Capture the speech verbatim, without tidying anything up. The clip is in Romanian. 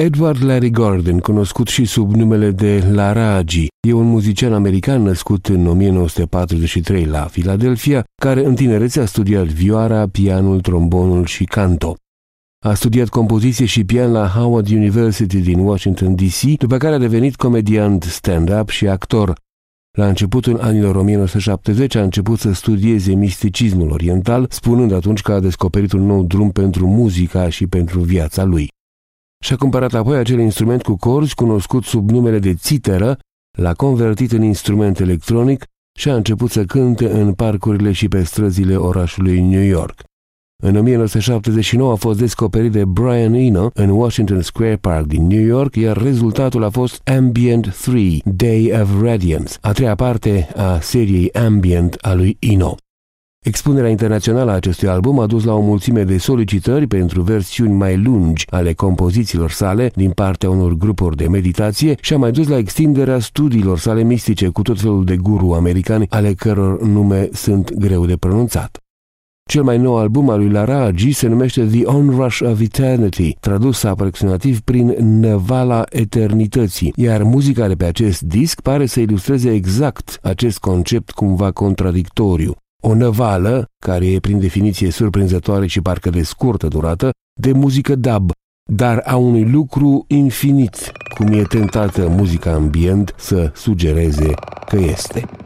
Edward Larry Gordon, cunoscut și sub numele de Laragi, e un muzician american născut în o mie nouă sute patruzeci și trei la Philadelphia, care în tinerețe a studiat vioara, pianul, trombonul și canto. A studiat compoziție și pian la Howard University din Washington D C, după care a devenit comediant stand-up și actor. La începutul anilor o mie nouă sute șaptezeci a început să studieze misticismul oriental, spunând atunci că a descoperit un nou drum pentru muzica și pentru viața lui. Și-a cumpărat apoi acel instrument cu corzi cunoscut sub numele de țiteră, l-a convertit în instrument electronic și a început să cânte în parcurile și pe străzile orașului New York. În o mie nouă sute șaptezeci și nouă a fost descoperit de Brian Eno în Washington Square Park din New York, iar rezultatul a fost Ambient trei, Day of Radiance, a treia parte a seriei Ambient a lui Eno. Expunerea internațională a acestui album a dus la o mulțime de solicitări pentru versiuni mai lungi ale compozițiilor sale din partea unor grupuri de meditație și a mai dus la extinderea studiilor sale mistice cu tot felul de guru americani, ale căror nume sunt greu de pronunțat. Cel mai nou album al lui Laragi se numește The Onrush of Eternity, tradus aproximativ prin Năvala Eternității, iar muzica de pe acest disc pare să ilustreze exact acest concept cumva contradictoriu. O năvală, care e prin definiție surprinzătoare și parcă de scurtă durată, de muzică dub, dar a unui lucru infinit, cum e tentată muzica ambient să sugereze că este.